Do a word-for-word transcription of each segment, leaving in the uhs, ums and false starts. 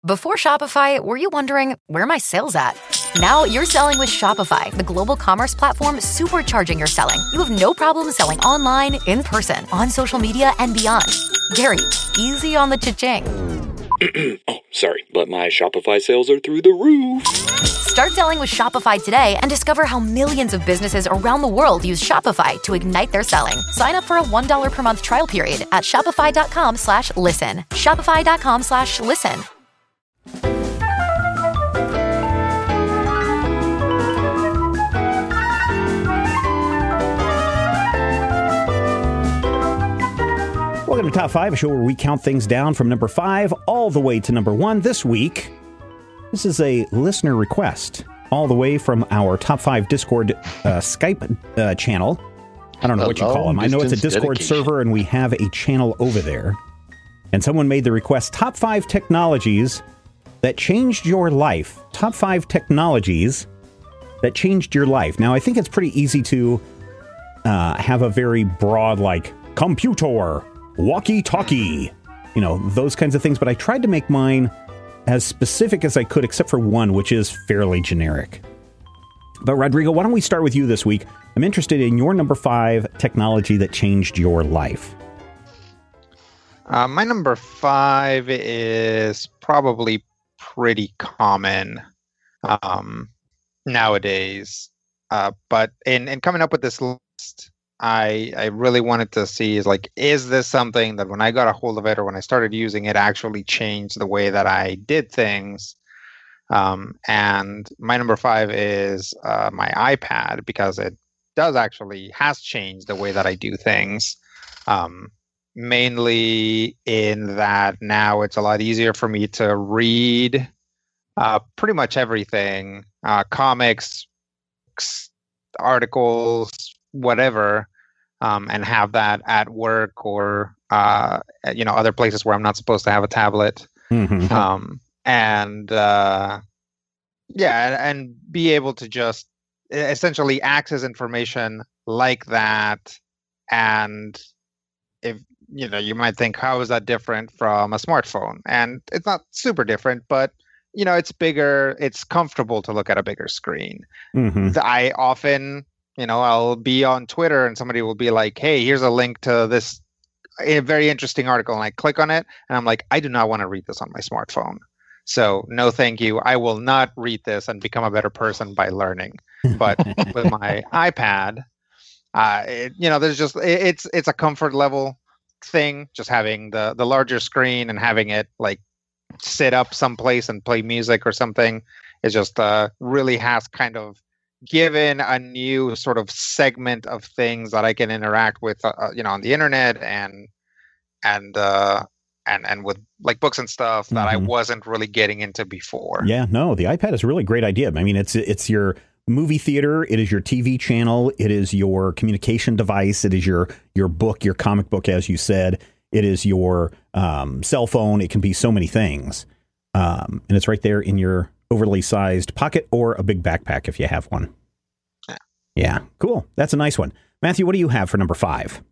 Before Shopify, were you wondering, where are my sales at? Now you're selling with Shopify, the global commerce platform supercharging your selling. You have no problem selling online, in person, on social media, and beyond. Gary, easy on the cha-ching. Oh, sorry, but my Shopify sales are through the roof. Start selling with Shopify today and discover how millions of businesses around the world use Shopify to ignite their selling. Sign up for a one dollar per month trial period at shopify.com slash listen. Shopify.com slash listen. Welcome to Top five, a show where we count things down from number five all the way to number one. This week, this is a listener request all the way from our Top five Discord uh, Skype uh, channel. I don't know what you call them. I know it's a Discord dedication. server, and we have a channel over there. And someone made the request, Top five Technologies that Changed Your Life. Top five Technologies that Changed Your Life. Now, I think it's pretty easy to uh, have a very broad, like, computer, walkie-talkie, you know, those kinds of things. But I tried to make mine as specific as I could, except for one, which is fairly generic. But Rodrigo, why don't we start with you this week? I'm interested in your number five technology that changed your life. Uh, my number five is probably pretty common um, nowadays. Uh, but in, in coming up with this list, I I really wanted to see is like, is this something that when I got a hold of it or when I started using it actually changed the way that I did things? Um, and my number five is uh, my iPad, because it does actually has changed the way that I do things. Um, mainly in that now it's a lot easier for me to read uh, pretty much everything, uh, comics, articles, whatever, um, and have that at work or uh, you know, other places where I'm not supposed to have a tablet, Mm-hmm. um, and uh, yeah, and, and be able to just essentially access information like that. And if you know, you might think, how is that different from a smartphone? And it's not super different, but you know, it's bigger. It's comfortable to look at a bigger screen. Mm-hmm. I often, you know, I'll be on Twitter and somebody will be like, hey, here's a link to this a very interesting article. And I click on it and I'm like, I do not want to read this on my smartphone. So no, thank you. I will not read this and become a better person by learning. But with my iPad, uh, it, you know, there's just, it, it's, it's a comfort level thing, just having the, the larger screen and having it like sit up someplace and play music or something. It just uh, really has kind of given a new sort of segment of things that I can interact with, uh, you know, on the internet and and uh, and and with like books and stuff that Mm-hmm. I wasn't really getting into before. Yeah, no, the iPad is a really great idea. I mean, it's it's your movie theater, it is your T V channel, it is your communication device, it is your your book, your comic book, as you said, it is your um, cell phone. It can be so many things, um, and it's right there in your overly sized pocket or a big backpack if you have one. Yeah. Yeah, cool. That's a nice one. Matthew, what do you have for number five?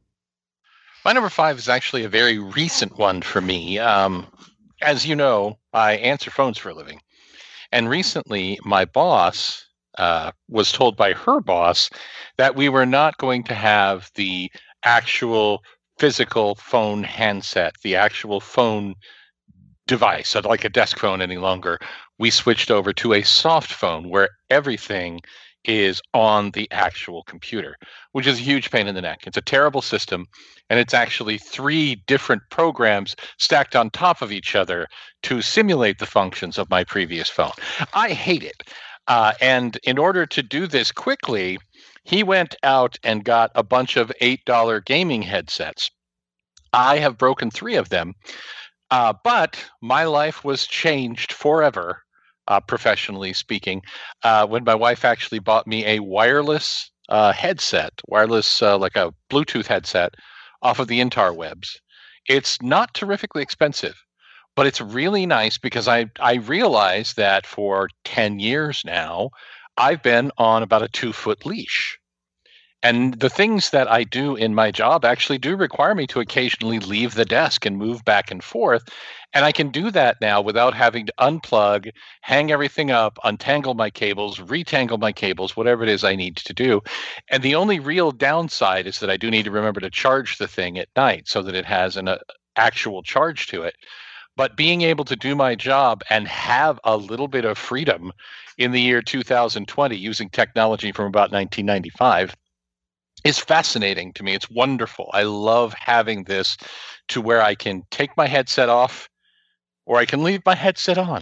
My number five is actually a very recent one for me. Um, as you know, I answer phones for a living. And recently, my boss uh, was told by her boss that we were not going to have the actual physical phone handset, the actual phone device, so like a desk phone any longer. We switched over to a soft phone where everything is on the actual computer, which is a huge pain in the neck. It's a terrible system, and it's actually three different programs stacked on top of each other to simulate the functions of my previous phone. I hate it. Uh, and in order to do this quickly, he went out and got a bunch of eight dollar gaming headsets. I have broken three of them, uh, but my life was changed forever, uh, professionally speaking, uh, when my wife actually bought me a wireless uh, headset, wireless uh, like a Bluetooth headset off of the interwebs. It's not terrifically expensive, but it's really nice because I, I realized that for ten years now, I've been on about a two-foot leash. And the things that I do in my job actually do require me to occasionally leave the desk and move back and forth. And I can do that now without having to unplug, hang everything up, untangle my cables, retangle my cables, whatever it is I need to do. And the only real downside is that I do need to remember to charge the thing at night so that it has an uh, actual charge to it. But being able to do my job and have a little bit of freedom in the year two thousand twenty using technology from about nineteen ninety-five is fascinating to me. It's wonderful. I love having this to where I can take my headset off or I can leave my headset on.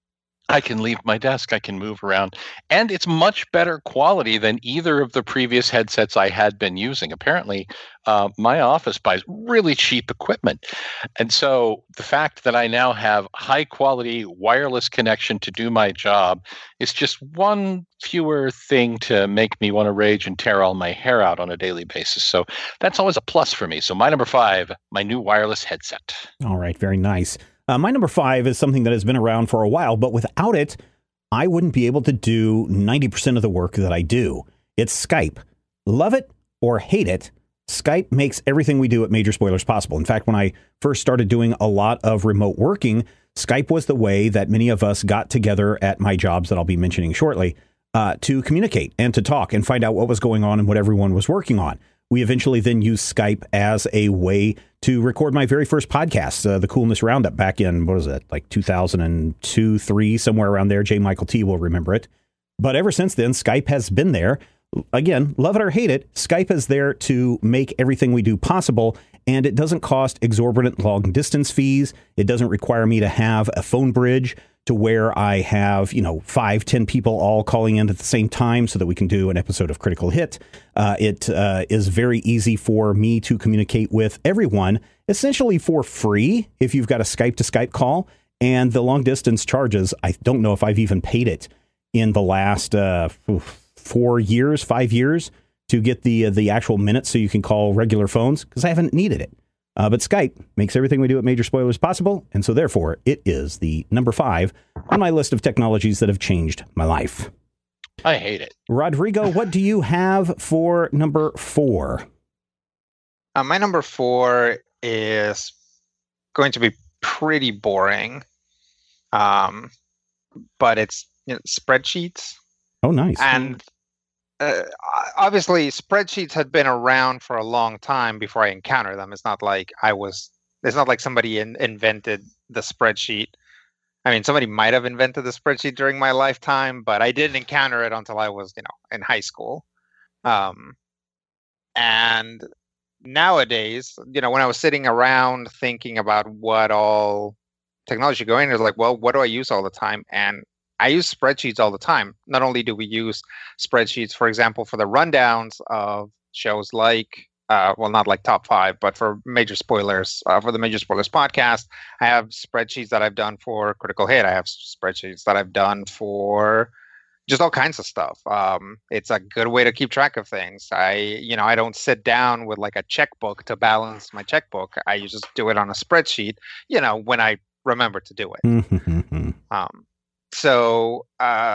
I can leave my desk. I can move around. And it's much better quality than either of the previous headsets I had been using. Apparently, uh, my office buys really cheap equipment. And so the fact that I now have high quality wireless connection to do my job is just one fewer thing to make me want to rage and tear all my hair out on a daily basis. So that's always a plus for me. So my number five, my new wireless headset. All right. Very nice. Uh, my number five is something that has been around for a while, but without it, I wouldn't be able to do ninety percent of the work that I do. It's Skype. Love it or hate it, Skype makes everything we do at Major Spoilers possible. In fact, when I first started doing a lot of remote working, Skype was the way that many of us got together at my jobs that I'll be mentioning shortly uh, to communicate and to talk and find out what was going on and what everyone was working on. We eventually then used Skype as a way to record my very first podcast, uh, the Coolness Roundup, back in, what was it, like two thousand two, three, somewhere around there. J. Michael T. will remember it. But ever since then, Skype has been there. Again, love it or hate it, Skype is there to make everything we do possible, and it doesn't cost exorbitant long distance fees. It doesn't require me to have a phone bridge to where I have, you know, five, ten people all calling in at the same time so that we can do an episode of Critical Hit. Uh, it uh, is very easy for me to communicate with everyone, essentially for free if you've got a Skype to Skype call. And the long distance charges, I don't know if I've even paid it in the last uh, four years, five years to get the uh, the actual minutes so you can call regular phones because I haven't needed it. Uh, but Skype makes everything we do at Major Spoilers possible, and so therefore it is the number five on my list of technologies that have changed my life. I hate it. Rodrigo, what do you have for number four? Uh, my number four is going to be pretty boring, um, but it's you know, spreadsheets. Oh, nice. And Uh, obviously, spreadsheets had been around for a long time before I encountered them. It's not like I was. It's not like somebody in, invented the spreadsheet. I mean, somebody might have invented the spreadsheet during my lifetime, but I didn't encounter it until I was, you know, in high school. Um, and nowadays, you know, when I was sitting around thinking about what all technology going, it's like, well, what do I use all the time? And I use spreadsheets all the time. Not only do we use spreadsheets, for example, for the rundowns of shows like, uh, well, not like Top Five, but for Major Spoilers, uh, for the Major Spoilers podcast, I have spreadsheets that I've done for Critical Hit. I have spreadsheets that I've done for just all kinds of stuff. Um, it's a good way to keep track of things. I, you know, I don't sit down with like a checkbook to balance my checkbook. I just do it on a spreadsheet, you know, when I remember to do it. um, So uh,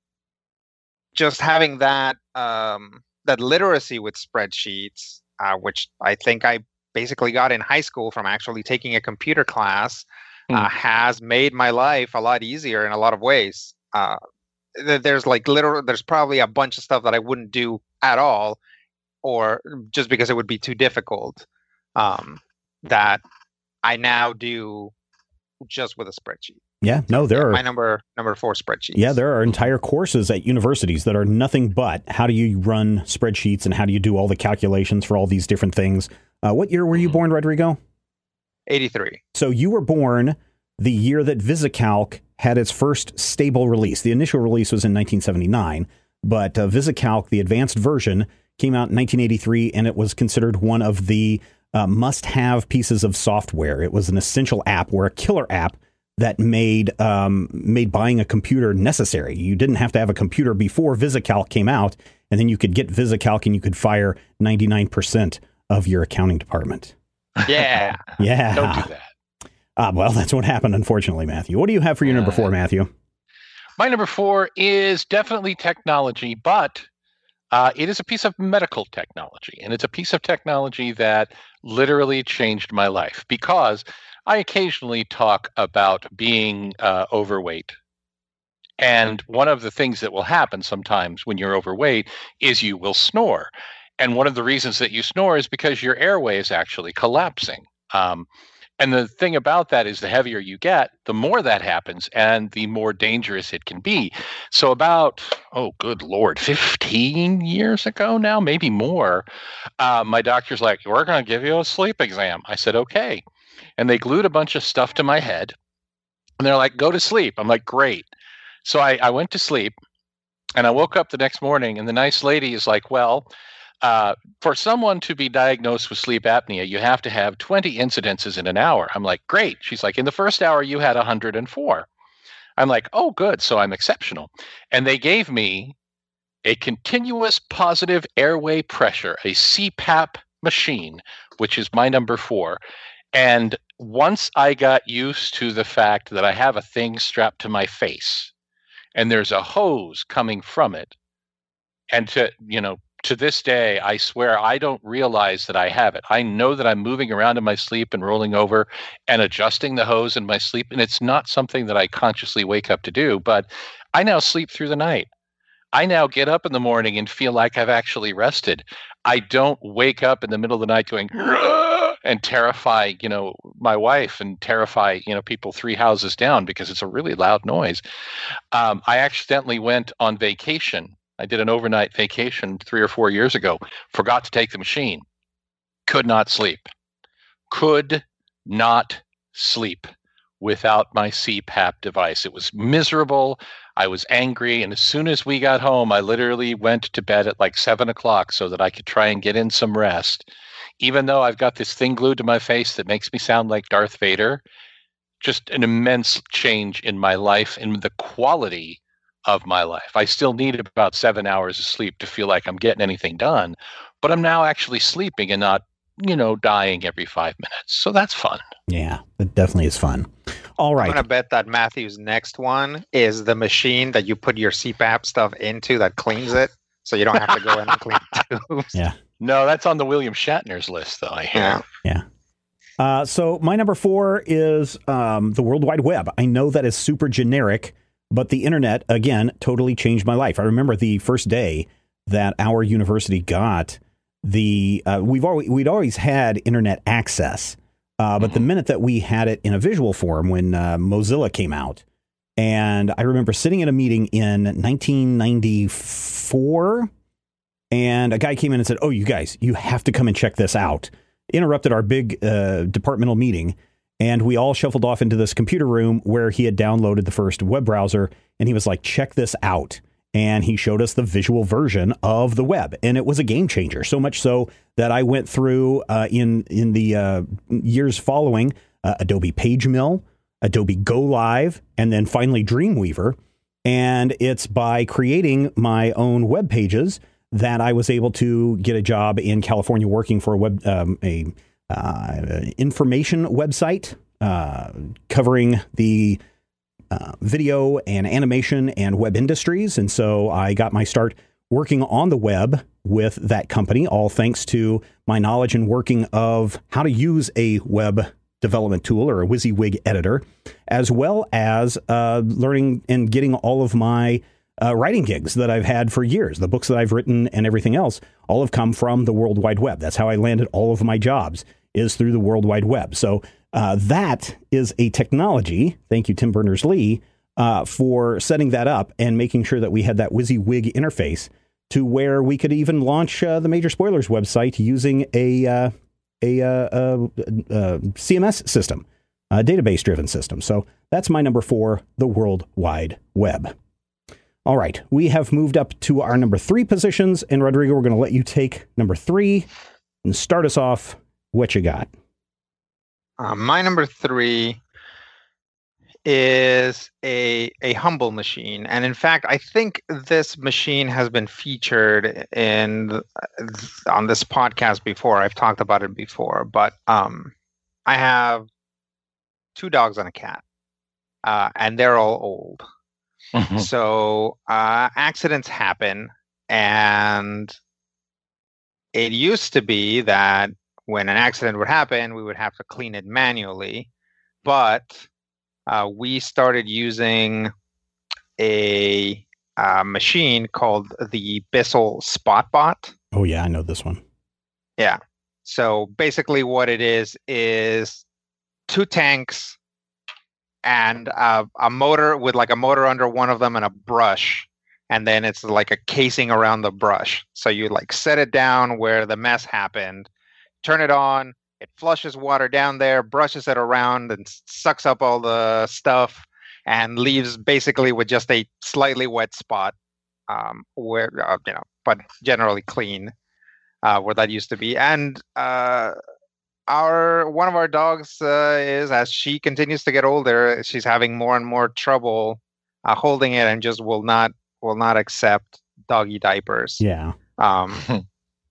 just having that um, that literacy with spreadsheets, uh, which I think I basically got in high school from actually taking a computer class, mm. uh, has made my life a lot easier in a lot of ways. Uh, th- there's like literal, there's probably a bunch of stuff that I wouldn't do at all, or just because it would be too difficult, um, that I now do just with a spreadsheet. Yeah, no, there yeah, are my number number four spreadsheets. Yeah, there are entire courses at universities that are nothing but how do you run spreadsheets and how do you do all the calculations for all these different things. Uh, what year were you born, Rodrigo? eighty-three. So you were born the year that VisiCalc had its first stable release. The initial release was in nineteen seventy-nine, but uh, VisiCalc, the advanced version, came out in nineteen eighty-three, and it was considered one of the uh, must-have pieces of software. It was an essential app, or a killer app, that made um, made buying a computer necessary. You didn't have to have a computer before VisiCalc came out, and then you could get VisiCalc and you could fire ninety-nine percent of your accounting department. Yeah. Yeah. Don't do that. Ah, well, that's what happened, unfortunately, Matthew. What do you have for your number four, Matthew? My number four is definitely technology, but Uh, it is a piece of medical technology, and it's a piece of technology that literally changed my life because I occasionally talk about being uh, overweight. And one of the things that will happen sometimes when you're overweight is you will snore. And one of the reasons that you snore is because your airway is actually collapsing. Um, and the thing about that is the heavier you get, the more that happens and the more dangerous it can be. So about, oh, good Lord, fifteen years ago now, maybe more, uh, my doctor's like, we're going to give you a sleep exam. I said, okay. And they glued a bunch of stuff to my head. And they're like, go to sleep. I'm like, great. So I, I went to sleep and I woke up the next morning and the nice lady is like, well, uh, for someone to be diagnosed with sleep apnea, you have to have twenty incidences in an hour. I'm like, great. She's like, in the first hour, you had one hundred four. I'm like, oh, good. So I'm exceptional. And they gave me a continuous positive airway pressure, a C PAP machine, which is my number four. And once I got used to the fact that I have a thing strapped to my face and there's a hose coming from it, and to, you know, to this day, I swear I don't realize that I have it. I know that I'm moving around in my sleep and rolling over and adjusting the hose in my sleep. And it's not something that I consciously wake up to do, but I now sleep through the night. I now get up in the morning and feel like I've actually rested. I don't wake up in the middle of the night going and terrify, you know, my wife and terrify, you know, people three houses down because it's a really loud noise. Um, I accidentally went on vacation. I did an overnight vacation three or four years ago, forgot to take the machine, could not sleep, could not sleep without my C PAP device. It was miserable. I was angry. And as soon as we got home, I literally went to bed at like seven o'clock so that I could try and get in some rest. Even though I've got this thing glued to my face that makes me sound like Darth Vader, just an immense change in my life and the quality of my life. I still need about seven hours of sleep to feel like I'm getting anything done, but I'm now actually sleeping and not, you know, dying every five minutes. So that's fun. Yeah, it definitely is fun. All right. I'm going to bet that Matthew's next one is the machine that you put your C PAP stuff into that cleans it, so you don't have to go in and clean the tubes. Yeah. No, that's on the William Shatner's list, though, I hear. Yeah. Yeah. Uh, so my number four is um, the World Wide Web. I know that is super generic, but the internet, again, totally changed my life. I remember the first day that our university got the, uh, we've always, we'd always had internet access, uh, but mm-hmm. the minute that we had it in a visual form when uh, Mozilla came out, and I remember sitting in a meeting in nineteen ninety-four, and a guy came in and said, oh, you guys, you have to come and check this out. Interrupted our big uh, departmental meeting. And we all shuffled off into this computer room where he had downloaded the first web browser. And he was like, check this out. And he showed us the visual version of the web. And it was a game changer, so much so that I went through uh, in in the uh, years following uh, Adobe PageMill, Adobe Go Live, and then finally Dreamweaver. And it's by creating my own web pages that I was able to get a job in California working for a web um, a Uh, information website uh, covering the uh, video and animation and web industries. And so I got my start working on the web with that company, all thanks to my knowledge and working of how to use a web development tool or a WYSIWYG editor, as well as uh, learning and getting all of my Uh, writing gigs that I've had for years. The books that I've written and everything else all have come from the World Wide Web. That's how I landed all of my jobs, is through the World Wide Web. So uh, that is a technology, thank you, Tim Berners-Lee, uh, for setting that up and making sure that we had that WYSIWYG interface to where we could even launch uh, the Major Spoilers website using a, uh, a uh, uh, uh, C M S system, a database-driven system. So that's my number four, the World Wide Web. All right, we have moved up to our number three positions, and Rodrigo, we're going to let you take number three and start us off. What you got? Uh, my number three is a a humble machine, and in fact, I think this machine has been featured in the, on this podcast before. I've talked about it before, but um, I have two dogs and a cat, uh, and they're all old. Mm-hmm. So uh, accidents happen, and it used to be that when an accident would happen, we would have to clean it manually. But uh, we started using a uh, machine called the Bissell SpotBot. Oh, yeah, I know this one. Yeah. So basically what it is, is two tanks and uh, a motor with like a motor under one of them and a brush. And then it's like a casing around the brush. So you like set it down where the mess happened, turn it on, it flushes water down there, brushes it around and sucks up all the stuff and leaves basically with just a slightly wet spot um, where, uh, you know, but generally clean uh, where that used to be. And uh, our one of our dogs uh, is, as she continues to get older, she's having more and more trouble uh, holding it and just will not will not accept doggy diapers. Yeah. Um,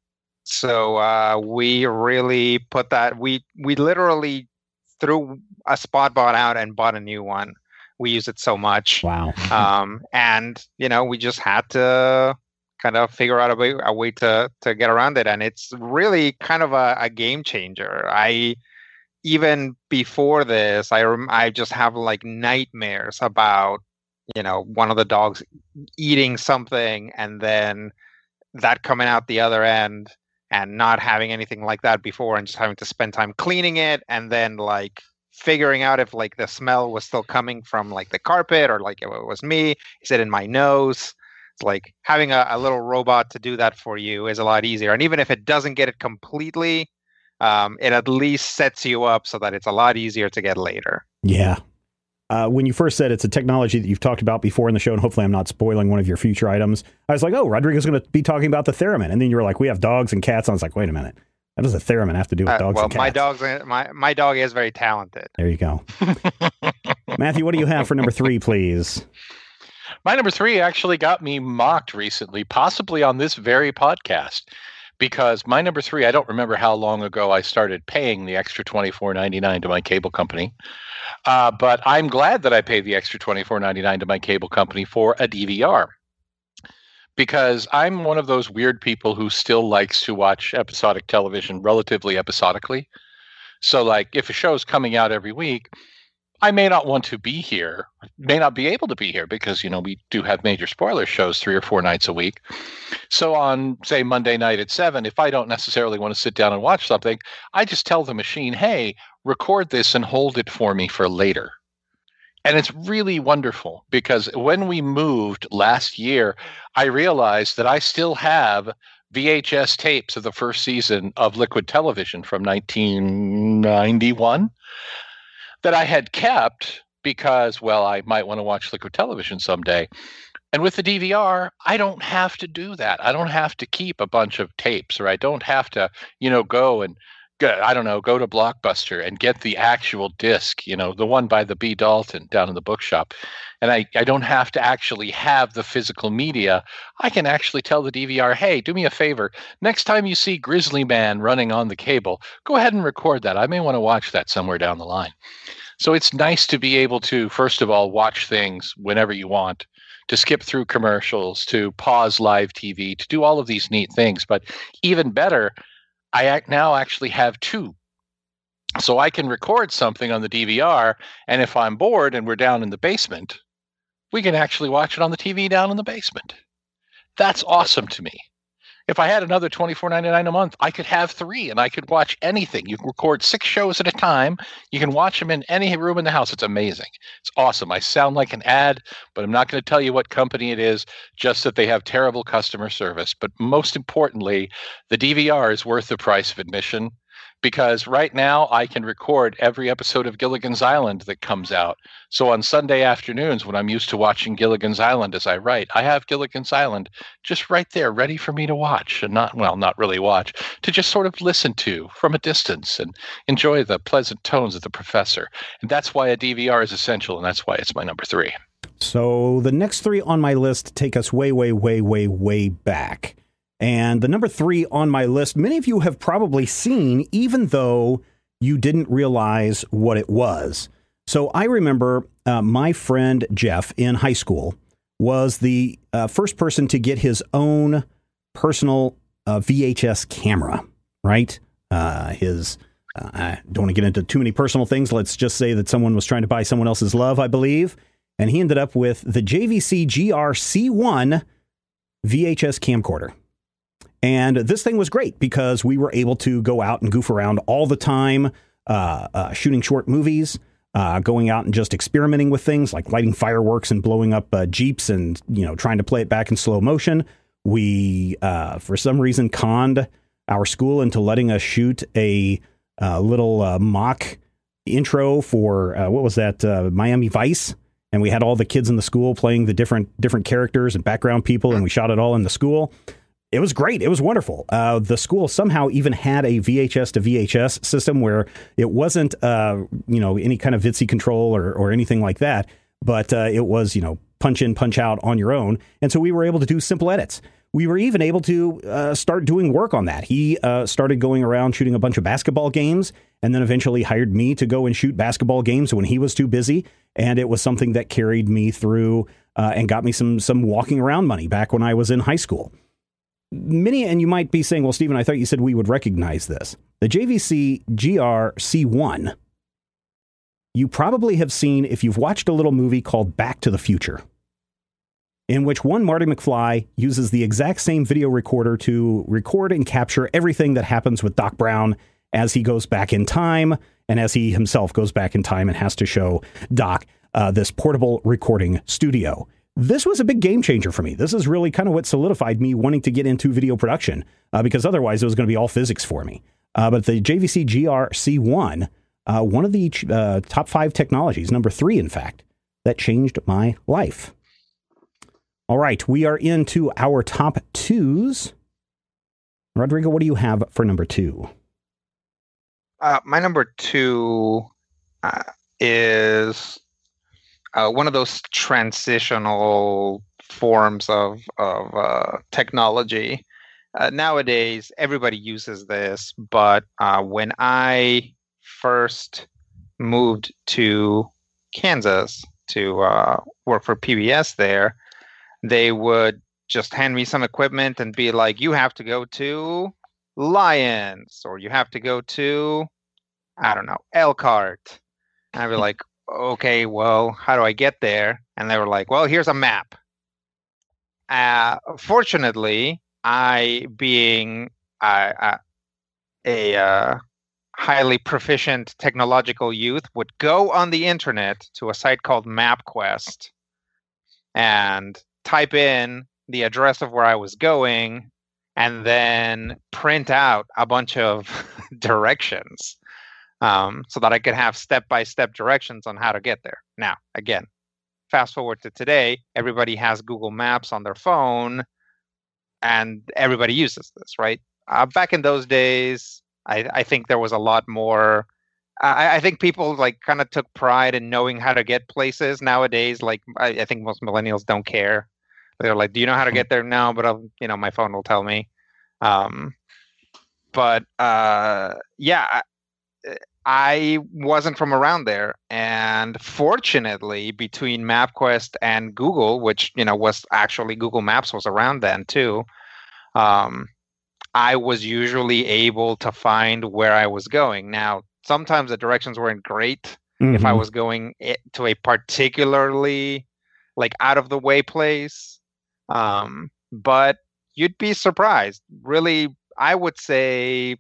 so uh, we really put that, we, we literally threw a SpotBot out and bought a new one. We use it so much. Wow. Um, and, you know, we just had to kind of figure out a way, a way to, to get around it. And it's really kind of a, a game changer. I, even before this, I, rem- I just have like nightmares about, you know, one of the dogs eating something and then that coming out the other end and not having anything like that before and just having to spend time cleaning it and then like figuring out if like the smell was still coming from like the carpet or like it was me. Is it in my nose? It's like having a, a little robot to do that for you is a lot easier. And even if it doesn't get it completely, um, it at least sets you up so that it's a lot easier to get later. Yeah. Uh, when you first said it's a technology that you've talked about before in the show, and hopefully I'm not spoiling one of your future items, I was like, oh, Rodrigo's going to be talking about the Theremin. And then you were like, we have dogs and cats. And I was like, wait a minute. What does a Theremin have to do with Uh, dogs well, and cats? my dog's my my dog is very talented. There you go. Matthew, what do you have for number three, please? My number three actually got me mocked recently, possibly on this very podcast, because my number three, I don't remember how long ago I started paying the extra twenty-four ninety-nine to my cable company. Uh, but I'm glad that I paid the extra twenty-four ninety-nine to my cable company for a D V R. Because I'm one of those weird people who still likes to watch episodic television relatively episodically. So like if a show's coming out every week, I may not want to be here, may not be able to be here because, you know, we do have major spoiler shows three or four nights a week. So on, say, Monday night at seven, if I don't necessarily want to sit down and watch something, I just tell the machine, hey, record this and hold it for me for later. And it's really wonderful because when we moved last year, I realized that I still have V H S tapes of the first season of Liquid Television from nineteen ninety-one that I had kept because, well, I might want to watch Liquid Television someday. And with the D V R, I don't have to do that. I don't have to keep a bunch of tapes, or I don't have to, you know, go and go, I don't know, go to Blockbuster and get the actual disc, you know, the one by the B. Dalton down in the bookshop. And I, I don't have to actually have the physical media. I can actually tell the D V R, hey, do me a favor. Next time you see Grizzly Man running on the cable, go ahead and record that. I may want to watch that somewhere down the line. So it's nice to be able to, first of all, watch things whenever you want, to skip through commercials, to pause live T V, to do all of these neat things. But even better, I act now actually have two. So I can record something on the D V R, and if I'm bored and we're down in the basement, we can actually watch it on the T V down in the basement. That's awesome to me. If I had another twenty-four ninety-nine a month, I could have three and I could watch anything. You can record six shows at a time. You can watch them in any room in the house. It's amazing. It's awesome. I sound like an ad, but I'm not going to tell you what company it is, just that they have terrible customer service. But most importantly, the D V R is worth the price of admission, because right now I can record every episode of Gilligan's Island that comes out. So on Sunday afternoons, when I'm used to watching Gilligan's Island as I write, I have Gilligan's Island just right there, ready for me to watch, and not, well, not really watch, to just sort of listen to from a distance and enjoy the pleasant tones of the professor. And that's why a D V R is essential, and that's why it's my number three. So the next three on my list take us way, way, way, way, way back. And the number three on my list, many of you have probably seen, even though you didn't realize what it was. So I remember uh, my friend Jeff in high school was the uh, first person to get his own personal uh, V H S camera, right? Uh, his, uh, I don't want to get into too many personal things. Let's just say that someone was trying to buy someone else's love, I believe. And he ended up with the J V C G R C one V H S camcorder. And this thing was great because we were able to go out and goof around all the time, uh, uh, shooting short movies, uh, going out and just experimenting with things like lighting fireworks and blowing up uh, Jeeps and, you know, trying to play it back in slow motion. We, uh, for some reason, conned our school into letting us shoot a uh, little uh, mock intro for, uh, what was that, uh, Miami Vice. And we had all the kids in the school playing the different different characters and background people, and we shot it all in the school. It was great. It was wonderful. Uh, the school somehow even had a V H S to V H S system where it wasn't, uh, you know, any kind of V T S I control or, or anything like that, but uh, it was, you know, punch in, punch out on your own. And so we were able to do simple edits. We were even able to uh, start doing work on that. He uh, started going around shooting a bunch of basketball games and then eventually hired me to go and shoot basketball games when he was too busy. And it was something that carried me through uh, and got me some some walking around money back when I was in high school. Many, and you might be saying, well, Stephen, I thought you said we would recognize this. The J V C G R C one, you probably have seen if you've watched a little movie called Back to the Future, in which one Marty McFly uses the exact same video recorder to record and capture everything that happens with Doc Brown as he goes back in time and as he himself goes back in time and has to show Doc uh, this portable recording studio. This was a big game changer for me. This is really kind of what solidified me wanting to get into video production uh, because otherwise it was going to be all physics for me. Uh, but the J V C G R C one, uh, one of the uh, top five technologies, number three, in fact, that changed my life. All right, we are into our top twos. Rodrigo, what do you have for number two? Uh, my number two uh, is uh, one of those transitional forms of of uh, technology. Uh, nowadays, everybody uses this, but uh, when I first moved to Kansas to uh, work for P B S there, they would just hand me some equipment and be like, you have to go to Lions, or you have to go to, I don't know, Elkhart. And I'd be like, okay, well, how do I get there? And they were like, well, here's a map. Uh, fortunately, I, being uh, uh, a uh, highly proficient technological youth, would go on the internet to a site called MapQuest and type in the address of where I was going, and then print out a bunch of directions um, so that I could have step-by-step directions on how to get there. Now, again, fast forward to today, everybody has Google Maps on their phone, and everybody uses this, right? Uh, back in those days, I, I think there was a lot more. I, I think people like kind of took pride in knowing how to get places. Nowadays, like I, I think most millennials don't care. They're like, "Do you know how to get there?" No, but I'll, you know, my phone will tell me. Um, but uh, yeah, I, I wasn't from around there, and fortunately, between MapQuest and Google, which you know was actually Google Maps was around then too, um, I was usually able to find where I was going. Now, sometimes the directions weren't great. Mm-hmm. If I was going it, to a particularly like out of the way place. Um, but you'd be surprised. Really, I would say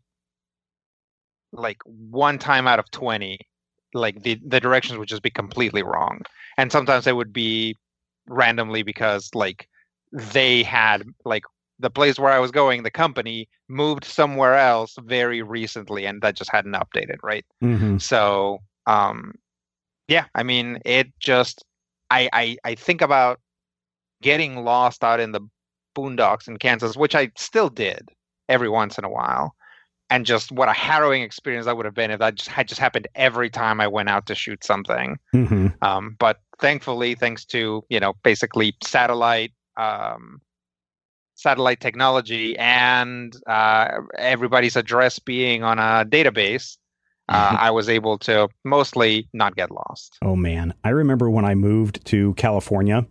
like one time out of twenty, like the, the directions would just be completely wrong. And sometimes they would be randomly because like they had like the place where I was going, the company moved somewhere else very recently and that just hadn't updated. Right. Mm-hmm. So, um, yeah, I mean, it just, I, I, I think about getting lost out in the boondocks in Kansas, which I still did every once in a while. And just what a harrowing experience that would have been if that just had just happened every time I went out to shoot something. Mm-hmm. Um, but thankfully, thanks to, you know, basically satellite, um, satellite technology and uh, everybody's address being on a database, uh, I was able to mostly not get lost. Oh, man. I remember when I moved to California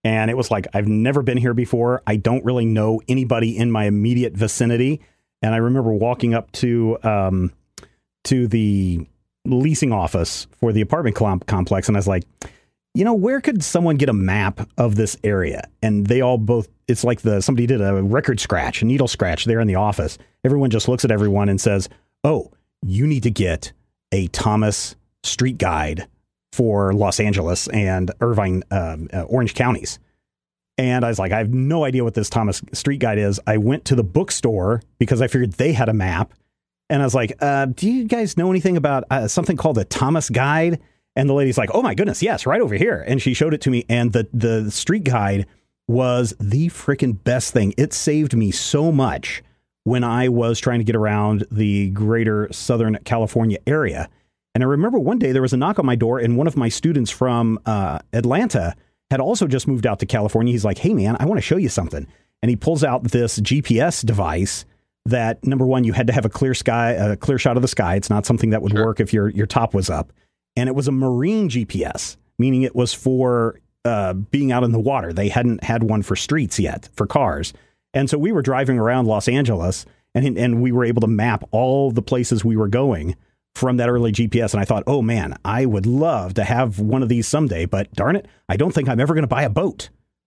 And it was like, I've never been here before. I don't really know anybody in my immediate vicinity. And I remember walking up to um, to the leasing office for the apartment com- complex. And I was like, you know, where could someone get a map of this area? And they all both, it's like the somebody did a record scratch, a needle scratch there in the office. Everyone just looks at everyone and says, oh, you need to get a Thomas Street Guide for Los Angeles and Irvine, um, uh, Orange counties. And I was like, I have no idea what this Thomas Street Guide is. I went to the bookstore because I figured they had a map. And I was like, uh, do you guys know anything about uh, something called the Thomas Guide? And the lady's like, oh my goodness, yes, right over here. And she showed it to me. And the, the street guide was the freaking best thing. It saved me so much when I was trying to get around the greater Southern California area. And I remember one day there was a knock on my door, and one of my students from uh, Atlanta had also just moved out to California. He's like, hey, man, I want to show you something. And he pulls out this G P S device that, number one, you had to have a clear sky, a clear shot of the sky. It's not something that would Sure. work if your, your top was up. And it was a marine G P S, meaning it was for uh, being out in the water. They hadn't had one for streets yet, for cars. And so we were driving around Los Angeles, and and we were able to map all the places we were going from that early G P S. And I thought, oh, man, I would love to have one of these someday. But darn it, I don't think I'm ever going to buy a boat.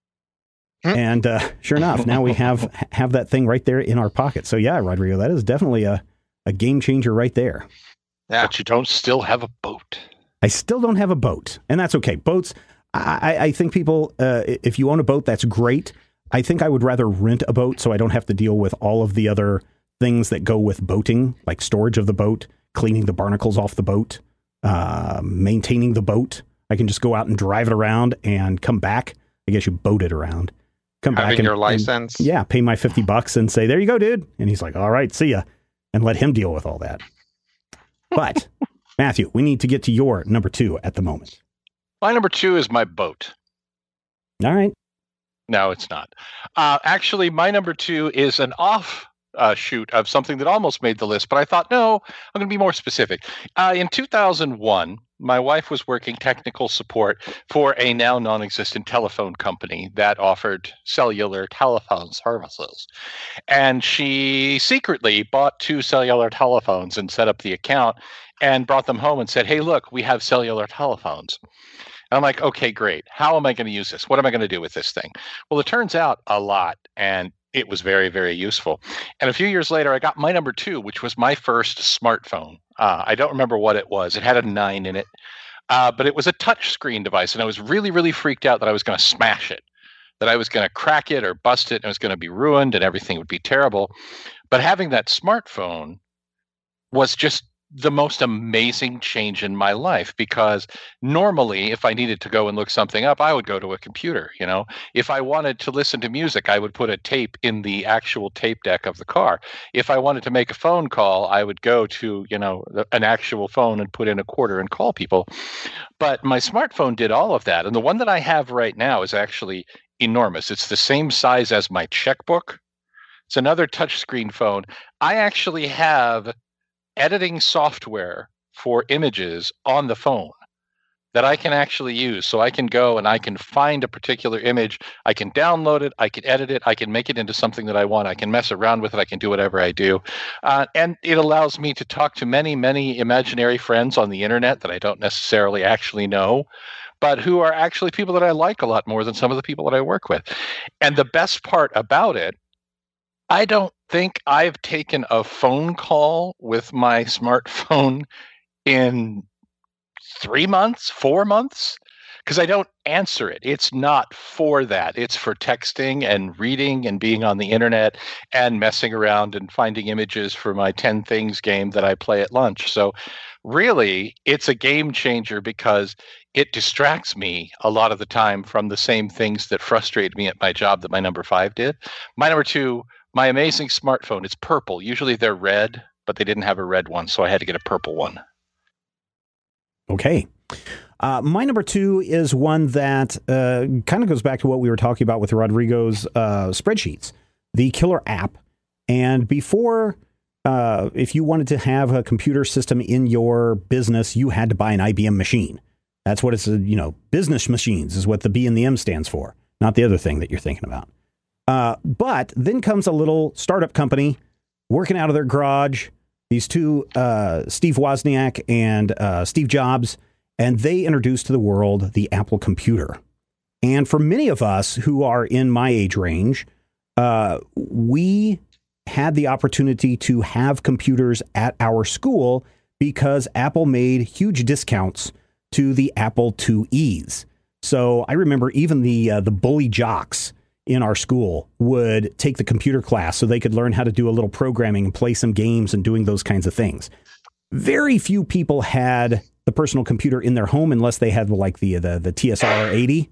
And uh, sure enough, now we have have that thing right there in our pocket. So, yeah, Rodrigo, that is definitely a, a game changer right there. Yeah. But you don't still have a boat. I still don't have a boat, and that's okay. Boats, I, I think people, uh, if you own a boat, that's great. I think I would rather rent a boat so I don't have to deal with all of the other things that go with boating, like storage of the boat, cleaning the barnacles off the boat, uh, maintaining the boat. I can just go out and drive it around and come back. I guess you boat it around. Come back Having and, your license. And, yeah, pay my fifty bucks and say, there you go, dude. And he's like, all right, see ya. And let him deal with all that. But, Matthew, we need to get to your number two at the moment. My number two is my boat. All right. No, it's not. Uh, actually, my number two is an off uh, shoot of something that almost made the list, but I thought, no, I'm going to be more specific. Uh, in two thousand one, my wife was working technical support for a now non-existent telephone company that offered cellular telephone services. And she secretly bought two cellular telephones and set up the account and brought them home and said, hey, look, we have cellular telephones. And I'm like, okay, great. How am I going to use this? What am I going to do with this thing? Well, it turns out a lot, and it was very, very useful. And a few years later, I got my number two, which was my first smartphone. Uh, I don't remember what it was. It had a nine in it, uh, but it was a touch screen device, and I was really, really freaked out that I was going to smash it, that I was going to crack it or bust it, and it was going to be ruined, and everything would be terrible. But having that smartphone was just the most amazing change in my life, because normally if I needed to go and look something up, I would go to a computer. You know, if I wanted to listen to music, I would put a tape in the actual tape deck of the car. If I wanted to make a phone call, I would go to, you know, an actual phone and put in a quarter and call people. But my smartphone did all of that. And the one that I have right now is actually enormous. It's the same size as my checkbook. It's another touchscreen phone. I actually have editing software for images on the phone that I can actually use. So I can go and I can find a particular image. I can download it. I can edit it. I can make it into something that I want. I can mess around with it. I can do whatever I do. Uh, and it allows me to talk to many, many imaginary friends on the internet that I don't necessarily actually know, but who are actually people that I like a lot more than some of the people that I work with. And the best part about it, I don't think I've taken a phone call with my smartphone in three months, four months, because I don't answer it. It's not for that. It's for texting and reading and being on the internet and messing around and finding images for my ten things game that I play at lunch. So really, it's a game changer because it distracts me a lot of the time from the same things that frustrated me at my job that my number five did. My number two, my amazing smartphone, it's purple. Usually they're red, but they didn't have a red one, so I had to get a purple one. Okay. Uh, my number two is one that uh, kind of goes back to what we were talking about with Rodrigo's uh, spreadsheets, the killer app. And before, uh, if you wanted to have a computer system in your business, you had to buy an I B M machine. That's what it's, uh, you know, business machines is what the B and the M stands for. not the other thing that you're thinking about. Uh, but then comes a little startup company working out of their garage. These two, uh, Steve Wozniak and uh, Steve Jobs, and they introduced to the world the Apple computer. And for many of us who are in my age range, uh, we had the opportunity to have computers at our school because Apple made huge discounts to the Apple two E's. So I remember even the uh, the bully jocks in our school would take the computer class so they could learn how to do a little programming and play some games and doing those kinds of things. Very few people had the personal computer in their home unless they had like the the, the T S R eighty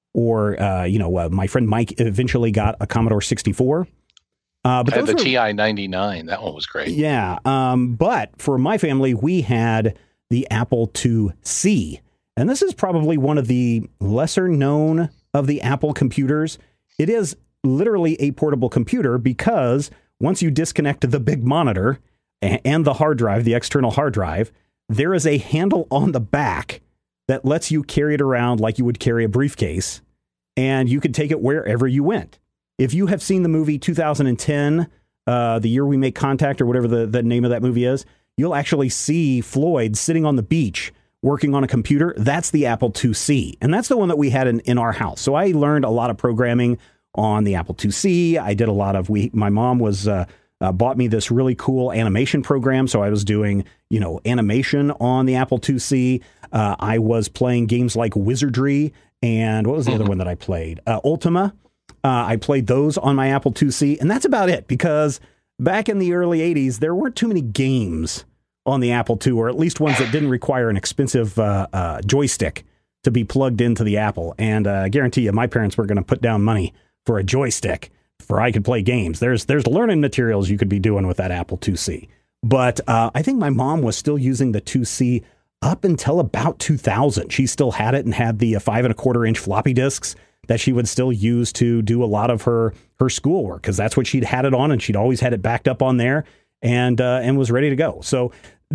or, uh, you know, uh, my friend Mike eventually got a Commodore sixty-four. Uh, but I had the were, T I ninety-nine. That one was great. Yeah. Um, but for my family, we had the Apple two C. And this is probably one of the lesser known of the Apple computers. It is literally a portable computer because once you disconnect the big monitor and the hard drive, the external hard drive, there is a handle on the back that lets you carry it around like you would carry a briefcase, and you could take it wherever you went. If you have seen the movie two thousand ten, uh, The Year We Make Contact, or whatever the, the name of that movie is, you'll actually see Floyd sitting on the beach working on a computer. That's the Apple two C. And that's the one that we had in, in our house. So I learned a lot of programming on the Apple two C. I did a lot of, we, my mom was, uh, uh, bought me this really cool animation program. So I was doing, you know, animation on the Apple two C. Uh, I was playing games like Wizardry. And what was the other one that I played? Uh, Ultima. Uh, I played those on my Apple two C. And that's about it, because back in the early eighties, there weren't too many games on the Apple two, or at least ones that didn't require an expensive uh, uh, joystick to be plugged into the Apple. And uh, I guarantee you, my parents were going to put down money for a joystick for I could play games. There's there's learning materials you could be doing with that Apple two C. But uh, I think my mom was still using the two C up until about two thousand. She still had it and had the uh, five and a quarter inch floppy disks that she would still use to do a lot of her her schoolwork, because that's what she'd had it on, and she'd always had it backed up on there, and uh, and was ready to go. So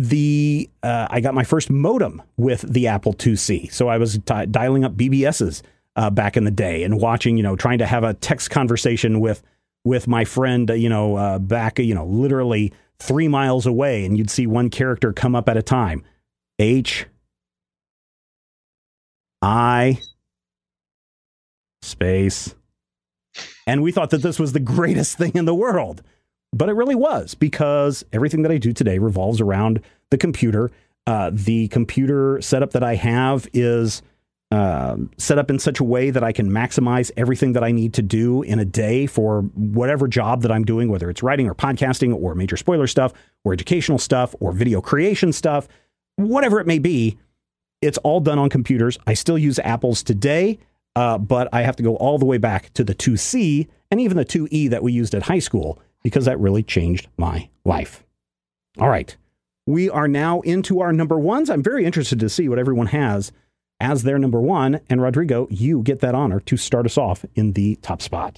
the uh, I got my first modem with the Apple two C. So I was t- dialing up B B S's uh, back in the day and watching, you know, trying to have a text conversation with with my friend, uh, you know, uh, back, you know, literally three miles away, and you'd see one character come up at a time. H I space. And we thought that this was the greatest thing in the world. But it really was, because everything that I do today revolves around the computer. Uh, the computer setup that I have is uh, set up in such a way that I can maximize everything that I need to do in a day for whatever job that I'm doing, whether it's writing or podcasting or major spoiler stuff or educational stuff or video creation stuff, whatever it may be. It's all done on computers. I still use Apples today, uh, but I have to go all the way back to the two C and even the two E that we used at high school, because that really changed my life. All right. We are now into our number ones. I'm very interested to see what everyone has as their number one. And Rodrigo, you get that honor to start us off in the top spot.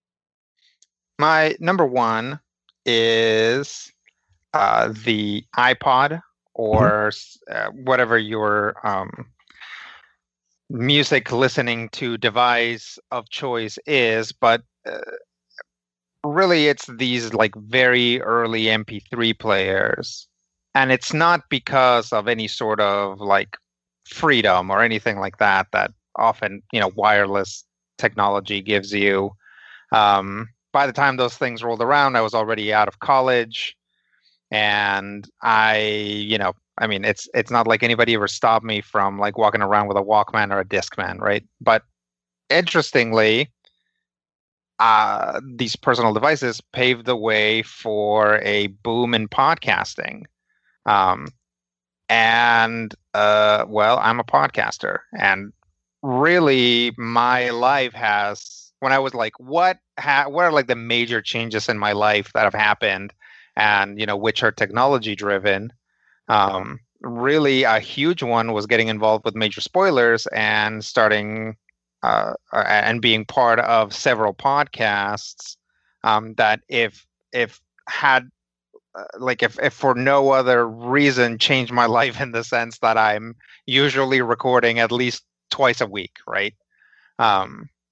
My number one is uh, the iPod, or mm-hmm. uh, whatever your um, music listening to device of choice is. But uh, really, it's these like very early M P three players. And it's not because of any sort of like freedom or anything like that, that often, you know, wireless technology gives you. Um, by the time those things rolled around, I was already out of college. And I, you know, I mean, it's it's not like anybody ever stopped me from like walking around with a Walkman or a Discman, right? But interestingly, Uh, these personal devices paved the way for a boom in podcasting. Um, and, uh, well, I'm a podcaster. And really, my life has, when I was like, what, ha- what are like the major changes in my life that have happened, and, you know, which are technology driven? Um, really, a huge one was getting involved with Major Spoilers and starting Uh, and being part of several podcasts um, that if if had uh, like if, if for no other reason changed my life, in the sense that I'm usually recording at least twice a week, right? Um,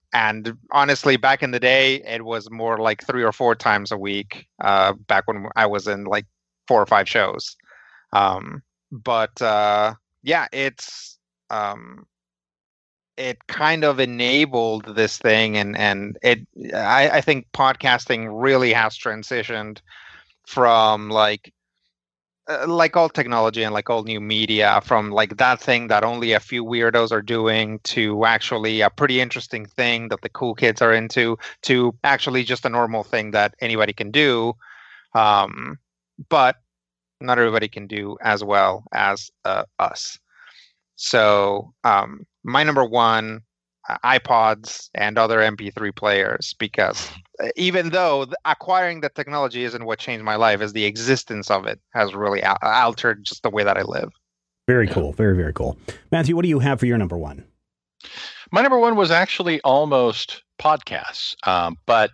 and honestly, back in the day, it was more like three or four times a week. Uh, back when I was in like four or five shows. Um, but uh, yeah, it's um, it kind of enabled this thing, and and it I, I think podcasting really has transitioned from like uh, like all technology and like all new media, from like that thing that only a few weirdos are doing to actually a pretty interesting thing that the cool kids are into, to actually just a normal thing that anybody can do. Um, but not everybody can do as well as uh, us. So um, my number one, uh, iPods and other M P three players, because even though th- acquiring the technology isn't what changed my life, is the existence of it has really al- altered just the way that I live. Very cool. Very, very cool. Matthew, what do you have for your number one? My number one was actually almost podcasts, um, but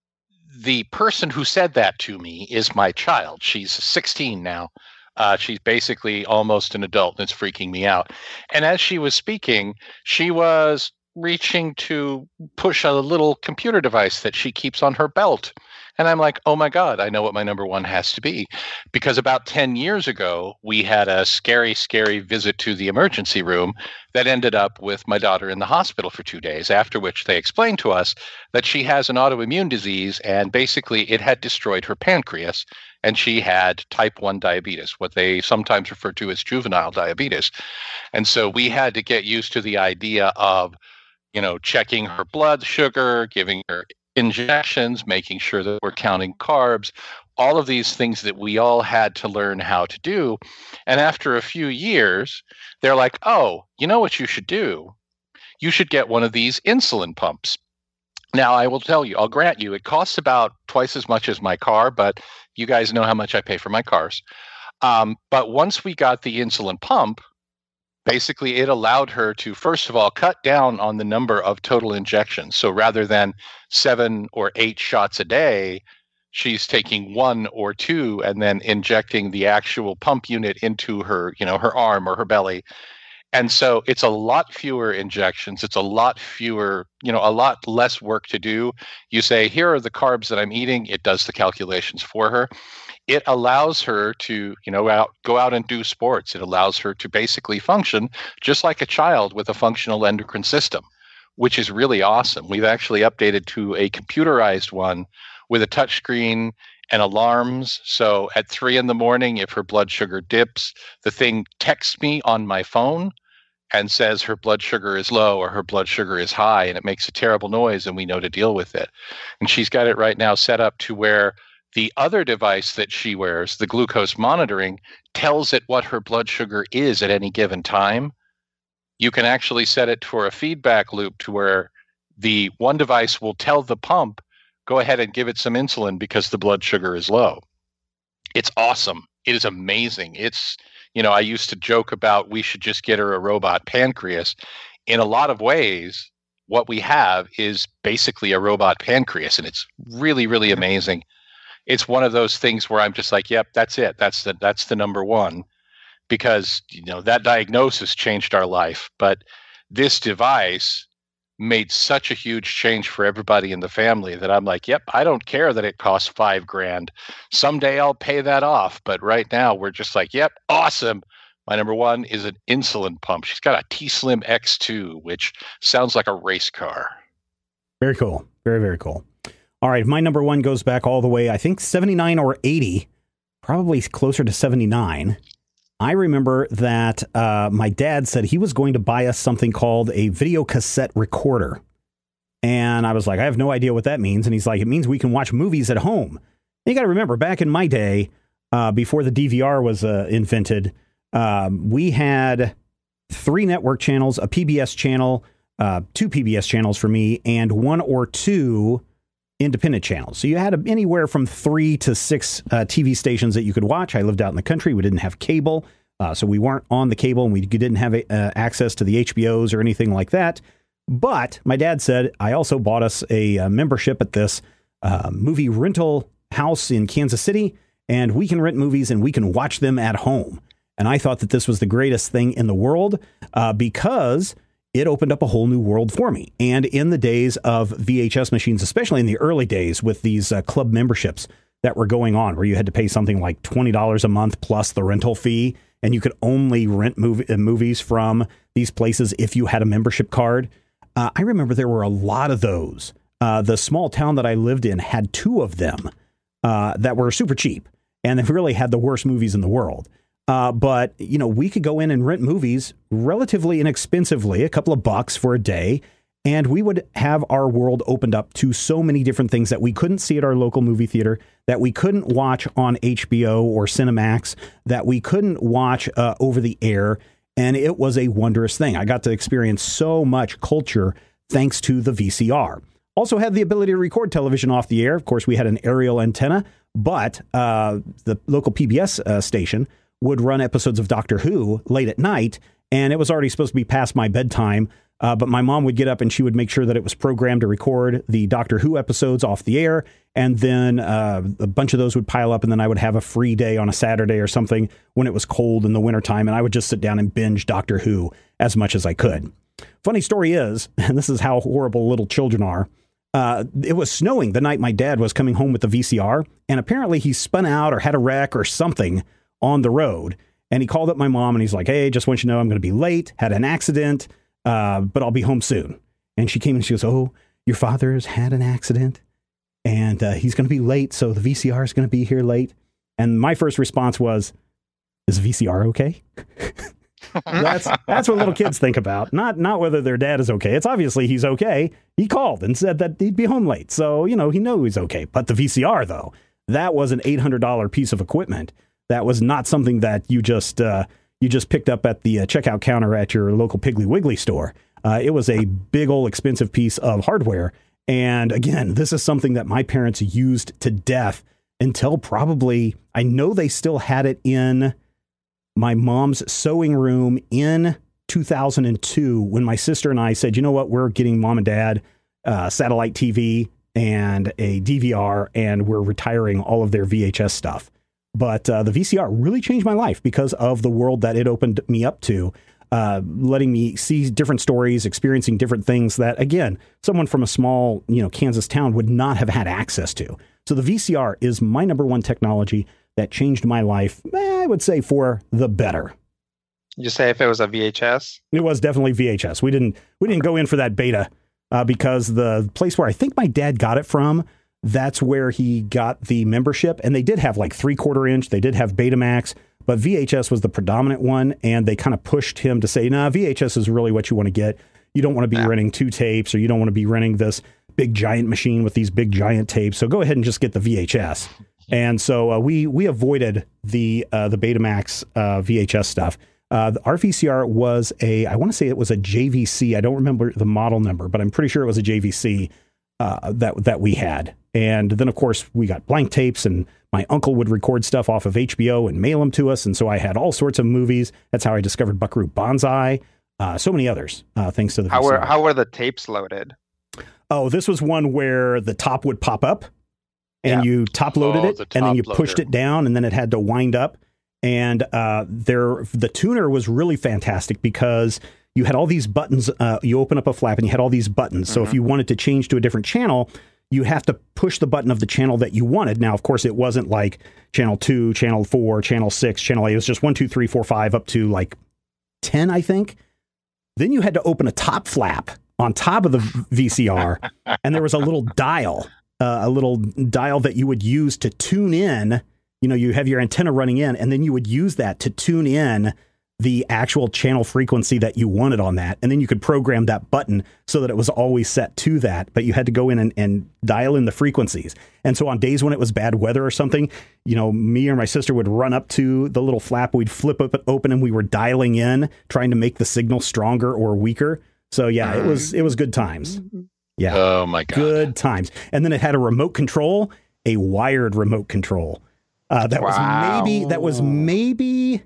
the person who said that to me is my child. She's sixteen now. Uh, she's basically almost an adult, and it's freaking me out. And as she was speaking, she was reaching to push a little computer device that she keeps on her belt. And I'm like, oh my God, I know what my number one has to be. Because about ten years ago, we had a scary, scary visit to the emergency room that ended up with my daughter in the hospital for two days, after which they explained to us that she has an autoimmune disease, and basically it had destroyed her pancreas, and she had type one diabetes, what they sometimes refer to as juvenile diabetes. And so we had to get used to the idea of, you know, checking her blood sugar, giving her injections, making sure that we're counting carbs, all of these things that we all had to learn how to do. And after a few years, they're like, oh, you know what you should do? You should get one of these insulin pumps. Now, I will tell you, I'll grant you, it costs about twice as much as my car, but you guys know how much I pay for my cars. Um, but once we got the insulin pump, basically, it allowed her to, first of all, cut down on the number of total injections. So rather than seven or eight shots a day, she's taking one or two and then injecting the actual pump unit into her, you know, her arm or her belly. And so it's a lot fewer injections. It's a lot fewer, you know, a lot less work to do. You say, here are the carbs that I'm eating. It does the calculations for her. It allows her to, you know, out, go out and do sports. It allows her to basically function just like a child with a functional endocrine system, which is really awesome. We've actually updated to a computerized one with a touchscreen and alarms. So at three in the morning, if her blood sugar dips, the thing texts me on my phone and says her blood sugar is low or her blood sugar is high, and it makes a terrible noise, and we know to deal with it. And she's got it right now set up to where the other device that she wears, the glucose monitoring, tells it what her blood sugar is at any given time. You can actually set it for a feedback loop to where the one device will tell the pump, go ahead and give it some insulin because the blood sugar is low. It's awesome. It is amazing. It's, you know, I used to joke about we should just get her a robot pancreas. In a lot of ways, what we have is basically a robot pancreas, and it's really, really amazing. It's one of those things where I'm just like, yep, that's it. That's the that's the number one, because, you know, that diagnosis changed our life. But this device made such a huge change for everybody in the family that I'm like, yep, I don't care that it costs five grand. Someday I'll pay that off. But right now we're just like, yep, awesome. My number one is an insulin pump. She's got a T-Slim X two, which sounds like a race car. Very cool. Very, very cool. All right. My number one goes back all the way, I think seventy-nine or eighty, probably closer to seventy-nine. I remember that uh, my dad said he was going to buy us something called a video cassette recorder. And I was like, I have no idea what that means. And he's like, it means we can watch movies at home. And you got to remember, back in my day, uh, before the D V R was uh, invented, um, we had three network channels, a P B S channel, uh, two P B S channels for me, and one or two independent channels. So you had anywhere from three to six uh, T V stations that you could watch. I lived out in the country. We didn't have cable, uh, so we weren't on the cable, and we didn't have uh, access to the H B Os or anything like that. But my dad said, I also bought us a, a membership at this uh, movie rental house in Kansas City, and we can rent movies and we can watch them at home. And I thought that this was the greatest thing in the world uh, because it opened up a whole new world for me. And in the days of V H S machines, especially in the early days with these uh, club memberships that were going on, where you had to pay something like twenty dollars a month plus the rental fee, and you could only rent movie, uh, movies from these places if you had a membership card. Uh, I remember there were a lot of those. Uh, the small town that I lived in had two of them uh, that were super cheap, and they really had the worst movies in the world. Uh, but, you know, we could go in and rent movies relatively inexpensively, a couple of bucks for a day, and we would have our world opened up to so many different things that we couldn't see at our local movie theater, that we couldn't watch on H B O or Cinemax, that we couldn't watch uh, over the air, and it was a wondrous thing. I got to experience so much culture thanks to the V C R. Also had the ability to record television off the air. Of course, we had an aerial antenna, but uh, the local P B S uh, station would run episodes of Doctor Who late at night, and it was already supposed to be past my bedtime, uh, but my mom would get up and she would make sure that it was programmed to record the Doctor Who episodes off the air, and then uh, a bunch of those would pile up, and then I would have a free day on a Saturday or something when it was cold in the wintertime, and I would just sit down and binge Doctor Who as much as I could. Funny story is, and this is how horrible little children are, uh, it was snowing the night my dad was coming home with the V C R, and apparently he spun out or had a wreck or something on the road. And he called up my mom and he's like, hey, just want you to know I'm going to be late, had an accident, uh, but I'll be home soon. And she came and she goes, oh, your father's had an accident and uh, he's going to be late. So the V C R is going to be here late. And my first response was, is the V C R okay? that's that's what little kids think about. Not not whether their dad is okay. It's obviously he's okay. He called and said that he'd be home late. So, you know, he knew he's okay. But the V C R, though, that was an eight hundred dollars piece of equipment. That was not something that you just uh, you just picked up at the uh, checkout counter at your local Piggly Wiggly store. Uh, it was a big old expensive piece of hardware. And again, this is something that my parents used to death until probably, I know they still had it in my mom's sewing room in two thousand two when my sister and I said, you know what, we're getting mom and dad uh, satellite T V and a D V R, and we're retiring all of their V H S stuff. But uh, the V C R really changed my life because of the world that it opened me up to, uh, letting me see different stories, experiencing different things that, again, someone from a small, you know, Kansas town would not have had access to. So the V C R is my number one technology that changed my life, I would say, for the better. You say if it was a V H S? It was definitely V H S. We didn't we didn't go in for that beta uh, because the place where I think my dad got it from, that's where he got the membership. And they did have like three quarter inch. They did have Betamax, but V H S was the predominant one. And they kind of pushed him to say, nah, V H S is really what you want to get. You don't want to be yeah. renting two tapes, or you don't want to be renting this big giant machine with these big giant tapes. So go ahead and just get the V H S. And so uh, we we avoided the uh, the Betamax uh, V H S stuff. Uh, our V C R was a, I want to say it was a J V C. I don't remember the model number, but I'm pretty sure it was a J V C uh, that that we had. And then, of course, we got blank tapes, and my uncle would record stuff off of H B O and mail them to us. And so I had all sorts of movies. That's how I discovered Buckaroo Banzai. Uh, so many others, uh, thanks to the how V C R. were how were the tapes loaded? Oh, this was one where the top would pop up, and yeah. you top loaded oh, it, the top and then you loader. pushed it down, and then it had to wind up. And uh, there, the tuner was really fantastic because you had all these buttons. Uh, you open up a flap, and you had all these buttons. So mm-hmm. if you wanted to change to a different channel, you have to push the button of the channel that you wanted. Now, of course, it wasn't like channel two, channel four, channel six, channel eight. It was just one, two, three, four, five, up to like ten, I think. Then you had to open a top flap on top of the V C R, and there was a little dial, uh, a little dial that you would use to tune in. You know, you have your antenna running in, and then you would use that to tune in the actual channel frequency that you wanted on that. And then you could program that button so that it was always set to that, but you had to go in and, and dial in the frequencies. And so on days when it was bad weather or something, you know, me or my sister would run up to the little flap, we'd flip it open, and we were dialing in, trying to make the signal stronger or weaker. So yeah, it was, it was good times. Yeah. Oh my God. Good times. And then it had a remote control, a wired remote control. Uh, that wow. was maybe, that was maybe,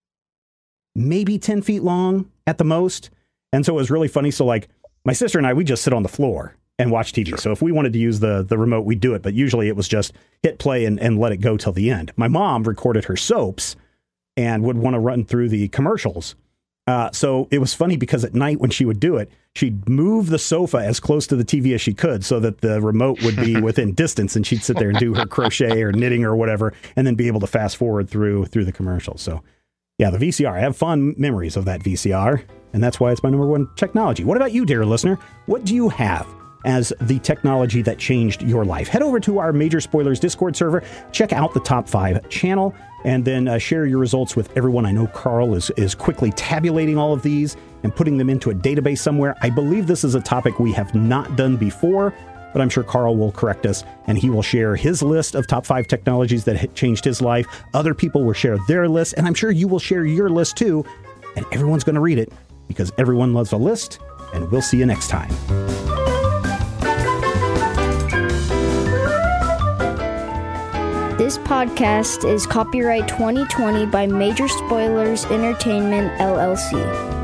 maybe ten feet long at the most. And so it was really funny. So like my sister and I, we just sit on the floor and watch T V. Sure. So if we wanted to use the, the remote, we'd do it. But usually it was just hit play and, and let it go till the end. My mom recorded her soaps and would want to run through the commercials. Uh, so it was funny because at night when she would do it, she'd move the sofa as close to the T V as she could so that the remote would be within distance, and she'd sit there and do her crochet or knitting or whatever, and then be able to fast forward through through the commercials. So yeah, the V C R. I have fond memories of that V C R, and that's why it's my number one technology. What about you, dear listener? What do you have as the technology that changed your life? Head over to our Major Spoilers Discord server, check out the top five channel, and then uh, share your results with everyone. I know Carl is, is quickly tabulating all of these and putting them into a database somewhere. I believe this is a topic we have not done before, but I'm sure Carl will correct us, and he will share his list of top five technologies that changed his life. Other people will share their list, and I'm sure you will share your list too, and everyone's going to read it because everyone loves a list, and we'll see you next time. This podcast is copyright twenty twenty by Major Spoilers Entertainment, L L C.